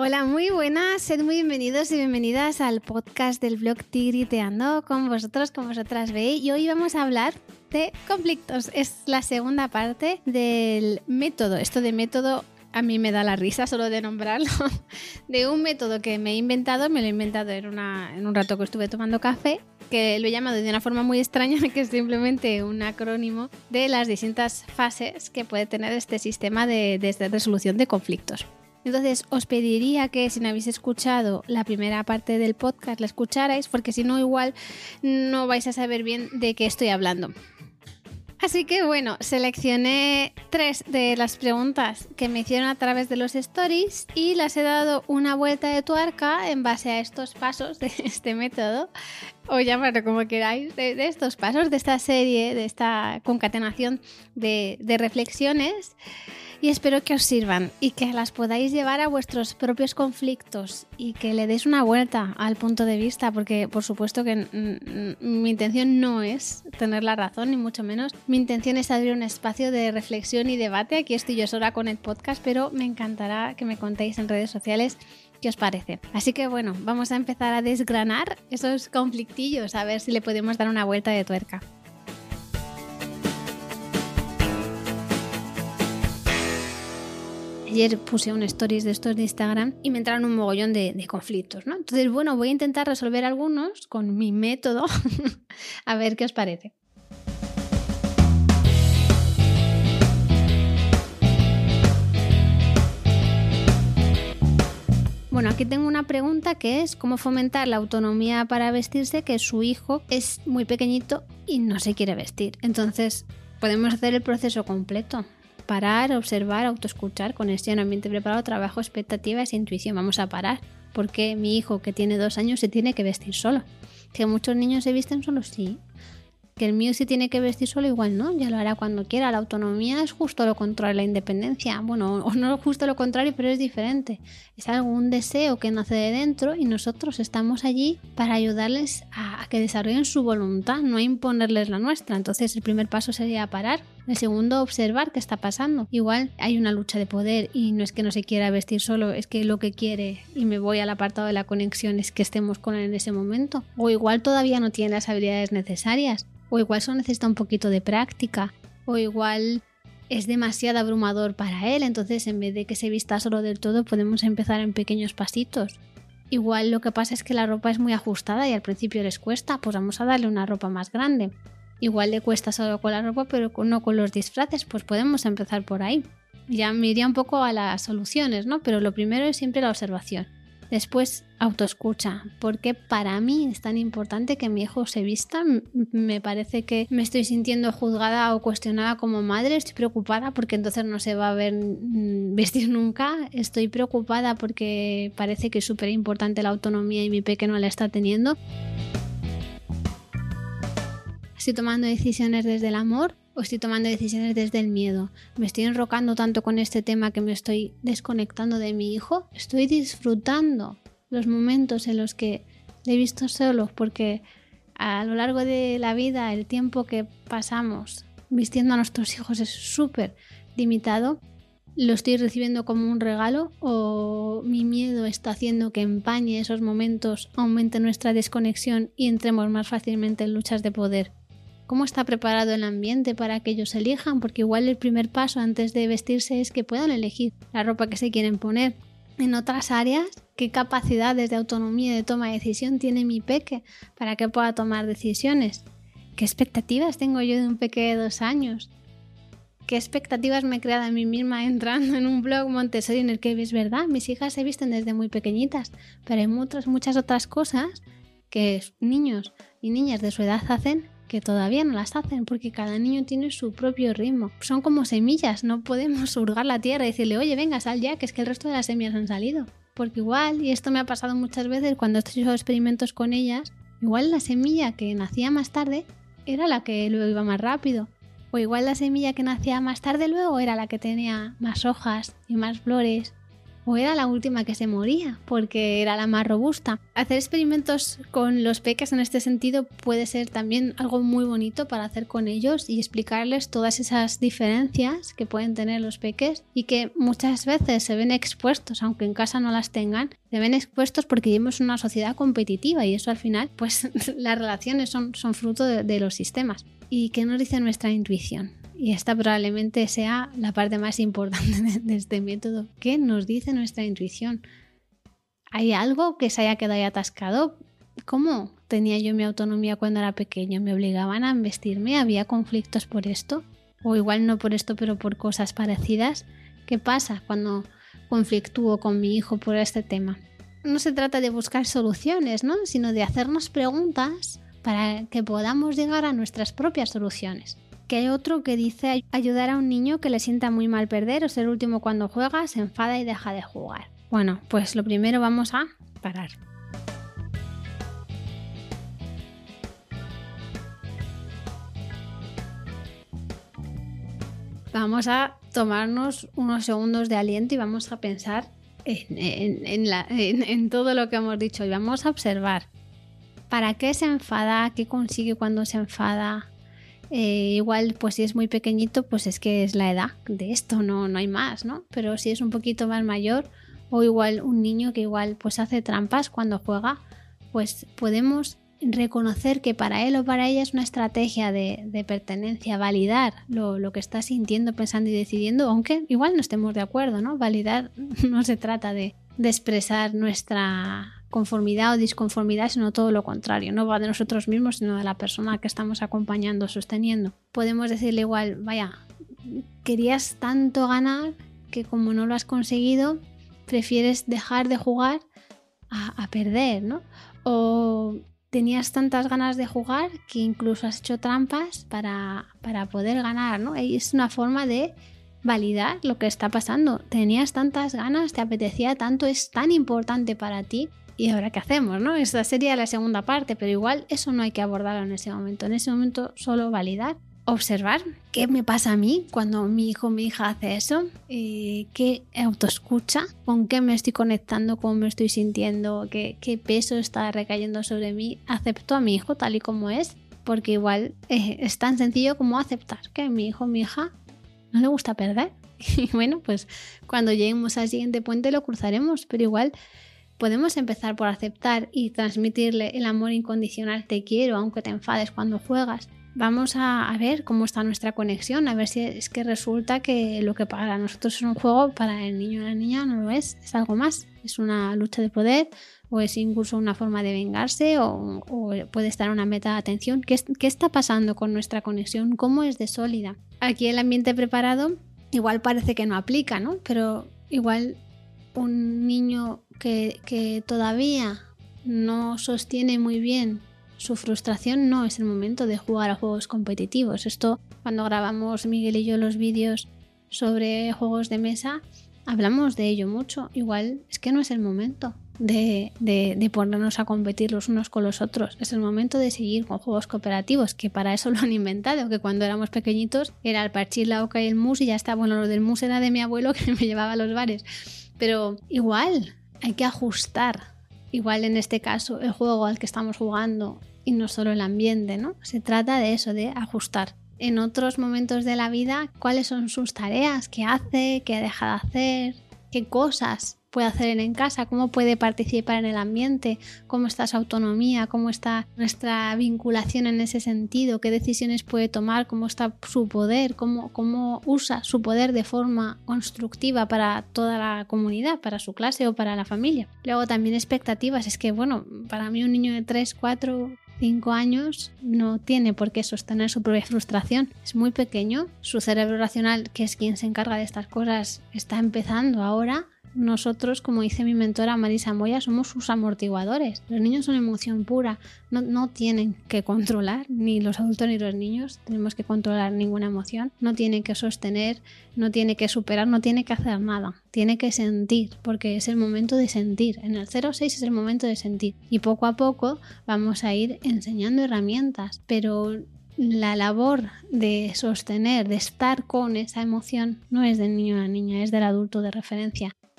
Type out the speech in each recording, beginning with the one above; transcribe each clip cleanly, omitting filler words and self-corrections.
Hola, muy buenas, sed muy bienvenidos y bienvenidas al podcast del blog Tigriteando con vosotros, con vosotras veis. Y hoy vamos a hablar de conflictos. Es la segunda parte del método. Esto de método a mí me da la risa solo de nombrarlo. De un método que me lo he inventado en un rato que estuve tomando café, que lo he llamado de una forma muy extraña, que es simplemente un acrónimo de las distintas fases que puede tener este sistema de resolución de conflictos. Entonces os pediría que si no habéis escuchado la primera parte del podcast la escucharais, porque si no igual no vais a saber bien de qué estoy hablando. Así que bueno, seleccioné 3 de las preguntas que me hicieron a través de los stories y las he dado una vuelta de tuerca en base a estos pasos de este método, o llamarlo como queráis, de estos pasos, de esta serie, de esta concatenación de reflexiones. Y espero que os sirvan y que las podáis llevar a vuestros propios conflictos y que le deis una vuelta al punto de vista, porque por supuesto que mi intención no es tener la razón, ni mucho menos. Mi intención es abrir un espacio de reflexión y debate. Aquí estoy yo sola con el podcast, pero me encantará que me contéis en redes sociales qué os parece. Así que bueno, vamos a empezar a desgranar esos conflictillos, a ver si le podemos dar una vuelta de tuerca. Ayer puse un stories de estos de Instagram y me entraron un mogollón de conflictos, ¿no? Entonces, bueno, voy a intentar resolver algunos con mi método, a ver qué os parece. Bueno, aquí tengo una pregunta que es ¿cómo fomentar la autonomía para vestirse? Que su hijo es muy pequeñito y no se quiere vestir. Entonces, podemos hacer el proceso completo. Parar, observar, autoescuchar, conexión, ambiente preparado, trabajo, expectativas e intuición. Vamos a parar. Porque mi hijo, que tiene 2 años, se tiene que vestir solo. Que muchos niños se visten solos, sí. Que el mío se tiene que vestir solo, igual no. Ya lo hará cuando quiera. La autonomía es justo lo contrario a la independencia. Bueno, o no justo lo contrario, pero es diferente. Es algún deseo que nace de dentro y nosotros estamos allí para ayudarles a que desarrollen su voluntad, no a imponerles la nuestra. Entonces el primer paso sería parar. El segundo, observar qué está pasando. Igual hay una lucha de poder y no es que no se quiera vestir solo, es que lo que quiere, y me voy al apartado de la conexión, es que estemos con él en ese momento. O igual todavía no tiene las habilidades necesarias. O igual solo necesita un poquito de práctica. O igual es demasiado abrumador para él. Entonces en vez de que se vista solo del todo, podemos empezar en pequeños pasitos. Igual lo que pasa es que la ropa es muy ajustada y al principio les cuesta, pues vamos a darle una ropa más grande. Igual le cuesta solo con la ropa, pero no con los disfraces, pues podemos empezar por ahí. Ya me iría un poco a las soluciones, ¿no? Pero lo primero es siempre la observación. Después, autoescucha, porque para mí es tan importante que mi hijo se vista. Me parece que me estoy sintiendo juzgada o cuestionada como madre. Estoy preocupada porque entonces no se va a ver vestir nunca. Estoy preocupada porque parece que es súper importante la autonomía y mi peque no la está teniendo. ¿Estoy tomando decisiones desde el amor o estoy tomando decisiones desde el miedo? ¿Me estoy enrocando tanto con este tema que me estoy desconectando de mi hijo? ¿Estoy disfrutando los momentos en los que le he visto solo? Porque a lo largo de la vida el tiempo que pasamos vistiendo a nuestros hijos es súper limitado. ¿Lo estoy recibiendo como un regalo o mi miedo está haciendo que empañe esos momentos, aumente nuestra desconexión y entremos más fácilmente en luchas de poder? ¿Cómo está preparado el ambiente para que ellos elijan? Porque igual el primer paso antes de vestirse es que puedan elegir la ropa que se quieren poner. En otras áreas, ¿qué capacidades de autonomía y de toma de decisión tiene mi peque para que pueda tomar decisiones? ¿Qué expectativas tengo yo de un peque de 2 años? ¿Qué expectativas me he creado a mí misma entrando en un blog Montessori en el que es verdad? Mis hijas se visten desde muy pequeñitas, pero hay muchas otras cosas que niños y niñas de su edad hacen que todavía no las hacen porque cada niño tiene su propio ritmo. Son como semillas, no podemos hurgar la tierra y decirle oye venga sal ya que es que el resto de las semillas han salido. Porque igual, y esto me ha pasado muchas veces cuando he hecho experimentos con ellas, igual la semilla que nacía más tarde era la que luego iba más rápido. O igual la semilla que nacía más tarde luego era la que tenía más hojas y más flores. o era la última que se moría porque era la más robusta. Hacer experimentos con los peques en este sentido puede ser también algo muy bonito para hacer con ellos y explicarles todas esas diferencias que pueden tener los peques y que muchas veces se ven expuestos, aunque en casa no las tengan, se ven expuestos porque vivimos en una sociedad competitiva y eso al final, pues las relaciones son fruto de los sistemas. ¿Y qué nos dice nuestra intuición? Y esta probablemente sea la parte más importante de este método. ¿Qué nos dice nuestra intuición? ¿Hay algo que se haya quedado ahí atascado? ¿Cómo tenía yo mi autonomía cuando era pequeño? ¿Me obligaban a vestirme? ¿Había conflictos por esto? O igual no por esto, pero por cosas parecidas. ¿Qué pasa cuando conflictúo con mi hijo por este tema? No se trata de buscar soluciones, ¿no? Sino de hacernos preguntas para que podamos llegar a nuestras propias soluciones. Que hay otro que dice ayudar a un niño que le sienta muy mal perder o ser el último cuando juega, se enfada y deja de jugar. Bueno, pues lo primero vamos a parar. Vamos a tomarnos unos segundos de aliento y vamos a pensar en todo lo que hemos dicho y vamos a observar. ¿Para qué se enfada? ¿Qué consigue cuando se enfada? Igual pues si es muy pequeñito pues es que es la edad de esto, no hay más, ¿no? Pero si es un poquito más mayor o igual un niño que igual pues hace trampas cuando juega, pues podemos reconocer que para él o para ella es una estrategia de pertenencia, validar lo que está sintiendo, pensando y decidiendo, aunque igual no estemos de acuerdo, ¿no? Validar no se trata de expresar nuestra conformidad o disconformidad, sino todo lo contrario. No va de nosotros mismos, sino de la persona que estamos acompañando, sosteniendo. Podemos decirle igual, vaya, querías tanto ganar que como no lo has conseguido, prefieres dejar de jugar a perder, ¿no? O tenías tantas ganas de jugar que incluso has hecho trampas para poder ganar, ¿no? Y es una forma de validar lo que está pasando. Tenías tantas ganas, te apetecía tanto, es tan importante para ti. ¿Y ahora qué hacemos, no? Esta sería la segunda parte, pero igual eso no hay que abordarlo en ese momento. En ese momento solo validar, observar qué me pasa a mí cuando mi hijo o mi hija hace eso, qué autoescucha, con qué me estoy conectando, cómo me estoy sintiendo, qué peso está recayendo sobre mí. Acepto a mi hijo tal y como es, porque igual es tan sencillo como aceptar que a mi hijo o mi hija no le gusta perder. Y bueno, pues cuando lleguemos al siguiente puente lo cruzaremos, pero igual podemos empezar por aceptar y transmitirle el amor incondicional, te quiero, aunque te enfades cuando juegas. Vamos a ver cómo está nuestra conexión, a ver si es que resulta que lo que para nosotros es un juego, para el niño o la niña no lo es algo más. Es una lucha de poder o es incluso una forma de vengarse o puede estar una meta de atención. ¿Qué está pasando con nuestra conexión? ¿Cómo es de sólida? Aquí el ambiente preparado igual parece que no aplica, ¿no? Pero igual un niño que todavía no sostiene muy bien su frustración, no es el momento de jugar a juegos competitivos. Esto, cuando grabamos Miguel y yo los vídeos sobre juegos de mesa, hablamos de ello mucho. Igual es que no es el momento de ponernos a competir los unos con los otros. Es el momento de seguir con juegos cooperativos, que para eso lo han inventado, que cuando éramos pequeñitos era el parchís, la oca y el mus y ya está. Bueno, lo del mus era de mi abuelo que me llevaba a los bares. Pero igual hay que ajustar. Igual en este caso el juego al que estamos jugando y no solo el ambiente, ¿no? Se trata de eso, de ajustar. En otros momentos de la vida, ¿cuáles son sus tareas? ¿Qué hace? ¿Qué deja de hacer? ¿Qué cosas puede hacer él en casa? ¿Cómo puede participar en el ambiente? ¿Cómo está su autonomía? ¿Cómo está nuestra vinculación en ese sentido? ¿Qué decisiones puede tomar? ¿Cómo está su poder? ¿Cómo usa su poder de forma constructiva para toda la comunidad, para su clase o para la familia? Luego también expectativas. Es que, bueno, para mí un niño de 3, 4, 5 años no tiene por qué sostener su propia frustración. Es muy pequeño. Su cerebro racional, que es quien se encarga de estas cosas, está empezando ahora. Nosotros, como dice mi mentora Marisa Moya, somos sus amortiguadores. Los niños son emoción pura, no tienen que controlar, ni los adultos ni los niños tenemos que controlar ninguna emoción, no tienen que sostener, no tiene que superar, no tiene que hacer nada, tiene que sentir, porque es el momento de sentir. En el 0-6 es el momento de sentir y poco a poco vamos a ir enseñando herramientas, pero la labor de sostener, de estar con esa emoción no es del niño o la niña, es del adulto de referencia.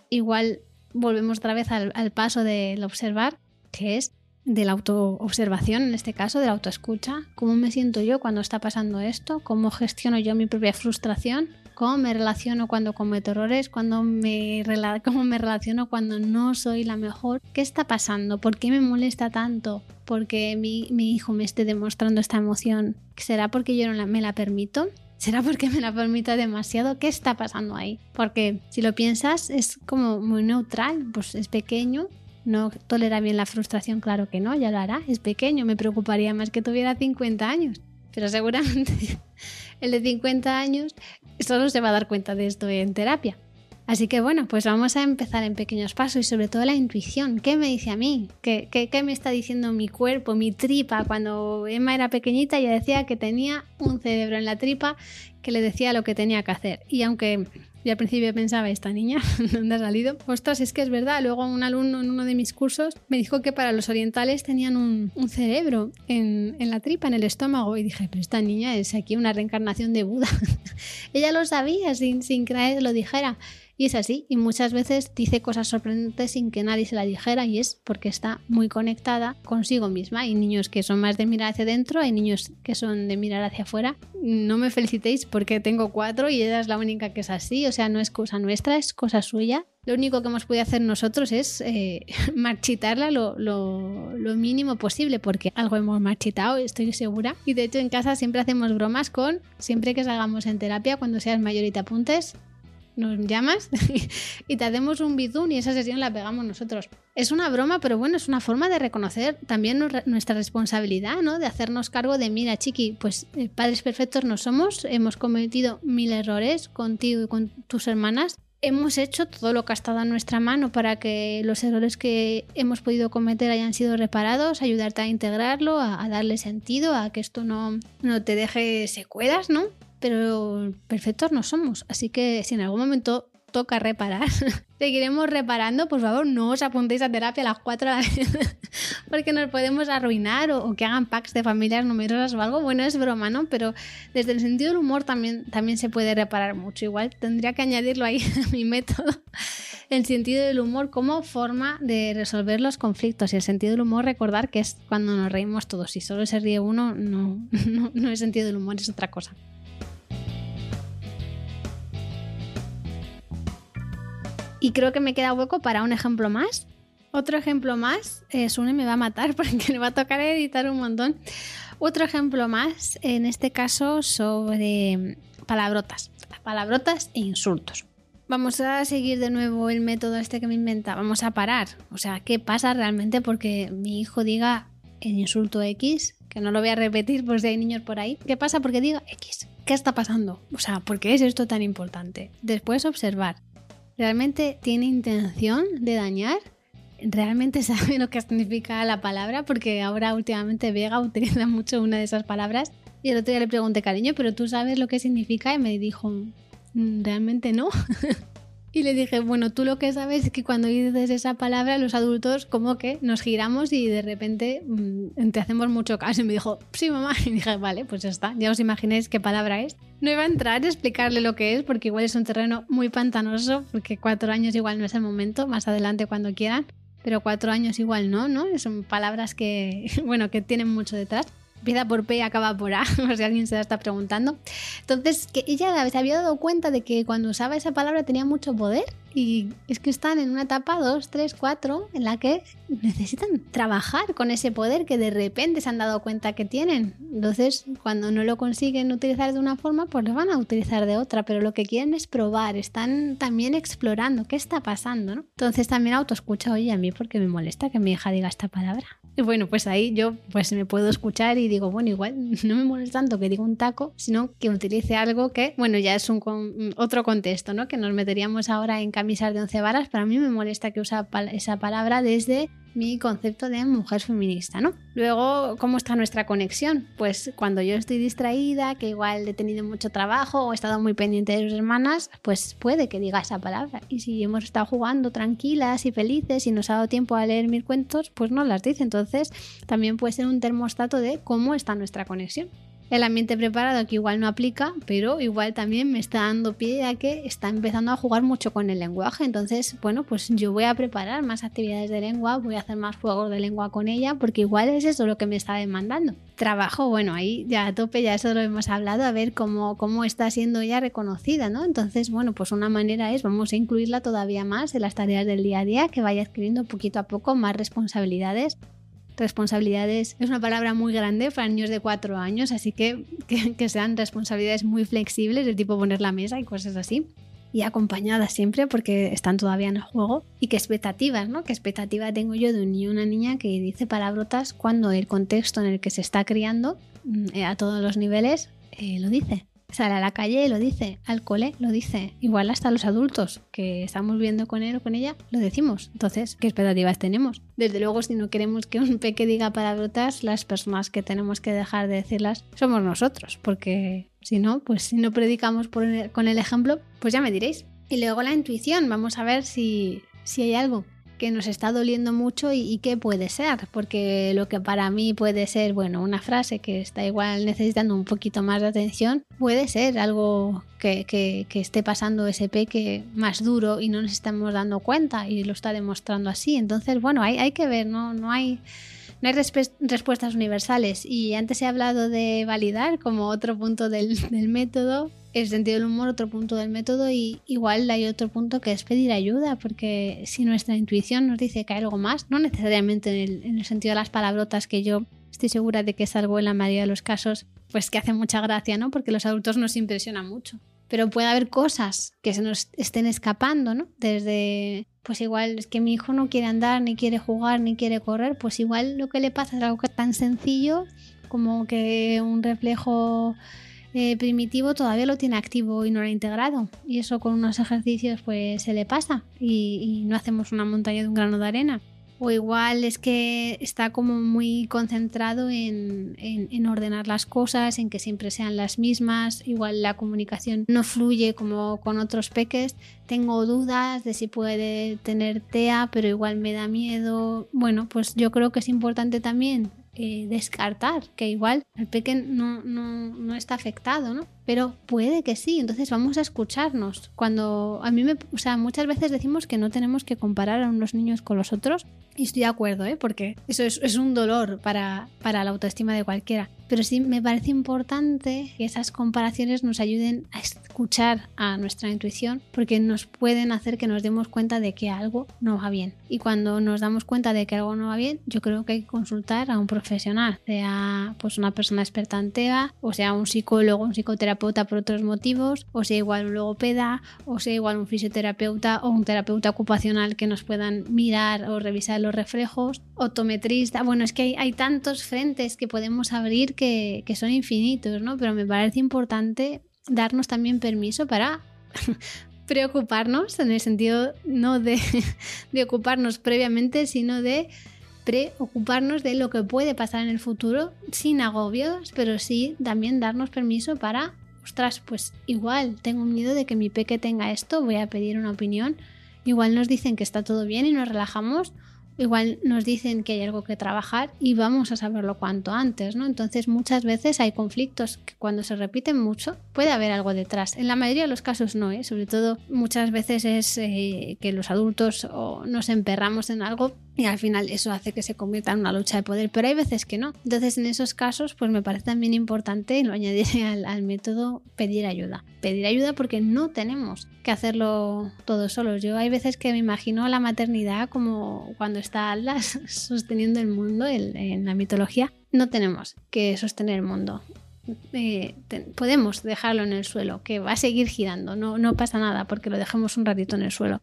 igual volvemos otra vez al paso del observar, que es de la autoobservación, en este caso, de la autoescucha. ¿Cómo me siento yo cuando está pasando esto? ¿Cómo gestiono yo mi propia frustración? ¿Cómo me relaciono cuando cometo errores? ¿Cómo me relaciono cuando no soy la mejor? ¿Qué está pasando? ¿Por qué me molesta tanto? ¿Porque mi hijo me esté demostrando esta emoción? ¿Será porque yo no me la permito? ¿Será porque me la permito demasiado? ¿Qué está pasando ahí? Porque si lo piensas es como muy neutral, pues es pequeño. No tolera bien la frustración, claro que no, ya lo hará, es pequeño, me preocuparía más que tuviera 50 años, pero seguramente el de 50 años solo se va a dar cuenta de esto en terapia. Así que bueno, pues vamos a empezar en pequeños pasos y sobre todo la intuición. ¿Qué me dice a mí? ¿Qué me está diciendo mi cuerpo, mi tripa? Cuando Emma era pequeñita ella decía que tenía un cerebro en la tripa que le decía lo que tenía que hacer. Y aunque yo al principio pensaba, esta niña, ¿dónde ha salido? Ostras, es que es verdad. Luego un alumno en uno de mis cursos me dijo que para los orientales tenían un cerebro en la tripa, en el estómago. Y dije, pero esta niña es aquí una reencarnación de Buda. Ella lo sabía sin que lo dijera. Y es así, y muchas veces dice cosas sorprendentes sin que nadie se la dijera, y es porque está muy conectada consigo misma. Hay niños que son más de mirar hacia adentro, hay niños que son de mirar hacia afuera. No me felicitéis porque tengo 4 y ella es la única que es así, o sea, no es cosa nuestra, es cosa suya. Lo único que hemos podido hacer nosotros es marchitarla lo mínimo posible, porque algo hemos marchitado, estoy segura. Y de hecho en casa siempre hacemos bromas con, siempre que salgamos en terapia, cuando seas mayor y te apuntes, nos llamas y te hacemos un bizum y esa sesión la pegamos nosotros. Es una broma, pero bueno, es una forma de reconocer también nuestra responsabilidad, ¿no? De hacernos cargo de, mira, chiqui, pues padres perfectos no somos, hemos cometido 1000 errores contigo y con tus hermanas. Hemos hecho todo lo que ha estado a nuestra mano para que los errores que hemos podido cometer hayan sido reparados, ayudarte a integrarlo, a darle sentido, a que esto no te deje secuelas, ¿no? Pero perfectos no somos, así que si en algún momento toca reparar, seguiremos reparando. Por favor, no os apuntéis a terapia a las 4 porque nos podemos arruinar o que hagan packs de familias numerosas o algo. Bueno, es broma, ¿no? Pero desde el sentido del humor también se puede reparar mucho. Igual tendría que añadirlo ahí a mi método. El sentido del humor como forma de resolver los conflictos, y el sentido del humor, recordar que es cuando nos reímos todos. Si solo se ríe uno, no es sentido del humor, es otra cosa. Y creo que me queda hueco para un ejemplo más. Otro ejemplo más, Sune me va a matar porque le va a tocar editar un montón. Otro ejemplo más, en este caso sobre palabrotas e insultos. Vamos a seguir de nuevo el método este que me inventa. Vamos a parar. O sea, ¿qué pasa realmente porque mi hijo diga el insulto X? Que no lo voy a repetir por si hay niños por ahí. ¿Qué pasa porque diga X? ¿Qué está pasando? O sea, ¿por qué es esto tan importante? Después observar. ¿Realmente tiene intención de dañar? ¿Realmente sabe lo que significa la palabra? Porque ahora últimamente Vega utiliza mucho una de esas palabras. Y el otro día le pregunté, cariño, ¿pero tú sabes lo que significa? Y me dijo, realmente no. Y le dije, bueno, tú lo que sabes es que cuando dices esa palabra los adultos como que nos giramos y de repente te hacemos mucho caso. Y me dijo, sí, mamá. Y dije, vale, pues ya está, ya os imagináis qué palabra es. No iba a entrar a explicarle lo que es porque igual es un terreno muy pantanoso, porque 4 años igual no es el momento, más adelante cuando quieran, pero 4 años igual no, son palabras que, bueno, que tienen mucho detrás. Empieza por P y acaba por A, por si alguien se la está preguntando. Entonces, que ella se había dado cuenta de que cuando usaba esa palabra tenía mucho poder, y es que están en una etapa 2, 3, 4 en la que necesitan trabajar con ese poder que de repente se han dado cuenta que tienen. Entonces, cuando no lo consiguen utilizar de una forma, pues lo van a utilizar de otra, pero lo que quieren es probar, están también explorando qué está pasando, ¿no? Entonces también autoescucha, oye, a mí porque me molesta que mi hija diga esta palabra. Y bueno, pues ahí yo pues me puedo escuchar y digo, bueno, igual no me molesta tanto que diga un taco, sino que utilice algo que, bueno, ya es otro contexto, ¿no? Que nos meteríamos ahora en camisas de 11 varas, pero a mí me molesta que usa esa palabra desde mi concepto de mujer feminista, ¿no? Luego, ¿cómo está nuestra conexión? Pues cuando yo estoy distraída, que igual he tenido mucho trabajo o he estado muy pendiente de sus hermanas, pues puede que diga esa palabra. Y si hemos estado jugando tranquilas y felices y nos ha dado tiempo a leer 1000 cuentos, pues no las dice. Entonces, también puede ser un termostato de cómo está nuestra conexión. el ambiente preparado que igual no aplica, pero igual también me está dando pie a que está empezando a jugar mucho con el lenguaje. Entonces, bueno, pues yo voy a preparar más actividades de lengua, voy a hacer más juegos de lengua con ella, porque igual es eso lo que me está demandando. Trabajo, bueno, ahí ya a tope, ya eso lo hemos hablado, a ver cómo está siendo ella reconocida, ¿no? Entonces, bueno, pues una manera es, vamos a incluirla todavía más en las tareas del día a día, que vaya adquiriendo poquito a poco más responsabilidades. Responsabilidades es una palabra muy grande para niños de 4 años, así que sean responsabilidades muy flexibles, de tipo poner la mesa y cosas así. Y acompañadas siempre porque están todavía en el juego. Y qué expectativas, ¿no? ¿Qué expectativa tengo yo de un niño o una niña que dice palabrotas cuando el contexto en el que se está criando a todos los niveles lo dice? Sale a la calle y lo dice, al cole lo dice, igual hasta los adultos que estamos viendo con él o con ella lo decimos. Entonces, ¿qué expectativas tenemos? Desde luego, si no queremos que un peque diga palabrotas, las personas que tenemos que dejar de decirlas somos nosotros, porque si no, pues si no predicamos con el ejemplo, pues ya me diréis. Y luego la intuición, vamos a ver si hay algo que nos está doliendo mucho y qué puede ser, porque lo que para mí puede ser, bueno, una frase que está igual necesitando un poquito más de atención, puede ser algo que esté pasando ese peque más duro y no nos estamos dando cuenta y lo está demostrando así. Entonces, bueno, hay que ver, no hay respuestas universales. Y antes he hablado de validar como otro punto del método, el sentido del humor, otro punto del método, y igual hay otro punto que es pedir ayuda, porque si nuestra intuición nos dice que hay algo más, no necesariamente en el sentido de las palabrotas, que yo estoy segura de que es algo en la mayoría de los casos pues que hace mucha gracia, ¿no? Porque los adultos nos impresionan mucho. Pero puede haber cosas que se nos estén escapando, ¿no? Desde, pues igual es que mi hijo no quiere andar, ni quiere jugar, ni quiere correr, pues igual lo que le pasa es algo tan sencillo como que un reflejo primitivo todavía lo tiene activo y no lo ha integrado. Y eso con unos ejercicios pues se le pasa y no hacemos una montaña de un grano de arena. O igual es que está como muy concentrado en ordenar las cosas, en que siempre sean las mismas. Igual la comunicación no fluye como con otros peques. Tengo dudas de si puede tener TEA, pero igual me da miedo. Bueno, pues yo creo que es importante también descartar que igual el peque no está afectado, ¿no? Pero puede que sí, entonces vamos a escucharnos. Cuando a mí muchas veces decimos que no tenemos que comparar a unos niños con los otros, y estoy de acuerdo, porque eso es un dolor para la autoestima de cualquiera. Pero sí me parece importante que esas comparaciones nos ayuden a escuchar a nuestra intuición, porque nos pueden hacer que nos demos cuenta de que algo no va bien. Y cuando nos damos cuenta de que algo no va bien, yo creo que hay que consultar a un profesional, sea pues una persona experta en TEA, o sea un psicólogo, un psicoterapeuta por otros motivos, o sea igual un logopeda, o sea igual un fisioterapeuta o un terapeuta ocupacional que nos puedan mirar o revisar los reflejos, optometrista. Bueno, es que hay tantos frentes que podemos abrir que son infinitos, ¿no? Pero me parece importante darnos también permiso para preocuparnos, en el sentido no de ocuparnos previamente, sino de preocuparnos de lo que puede pasar en el futuro sin agobios, pero sí también darnos permiso para, ostras, pues igual tengo miedo de que mi peque tenga esto, voy a pedir una opinión. Igual nos dicen que está todo bien y nos relajamos, igual nos dicen que hay algo que trabajar y vamos a saberlo cuanto antes, ¿no? Entonces muchas veces hay conflictos que cuando se repiten mucho puede haber algo detrás. En la mayoría de los casos no, sobre todo muchas veces es que los adultos nos emperramos en algo y al final eso hace que se convierta en una lucha de poder, pero hay veces que no. Entonces en esos casos pues me parece también importante, y lo añadiré al método, pedir ayuda. Pedir ayuda porque no tenemos que hacerlo todos solos. Yo hay veces que me imagino la maternidad como cuando está Atlas sosteniendo el mundo en la mitología. No tenemos que sostener el mundo. Podemos dejarlo en el suelo, que va a seguir girando, no pasa nada porque lo dejemos un ratito en el suelo.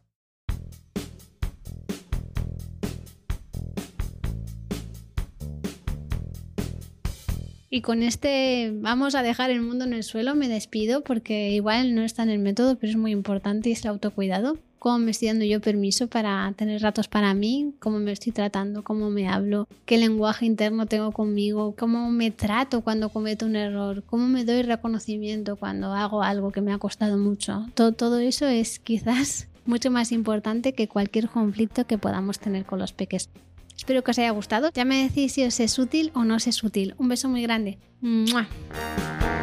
Y con vamos a dejar el mundo en el suelo, me despido porque igual no está en el método, pero es muy importante y es el autocuidado. Cómo me estoy dando yo permiso para tener ratos para mí, cómo me estoy tratando, cómo me hablo, qué lenguaje interno tengo conmigo, cómo me trato cuando cometo un error, cómo me doy reconocimiento cuando hago algo que me ha costado mucho. Todo eso es quizás mucho más importante que cualquier conflicto que podamos tener con los peques. Espero que os haya gustado. Ya me decís si os es útil o no os es útil. Un beso muy grande. ¡Mua!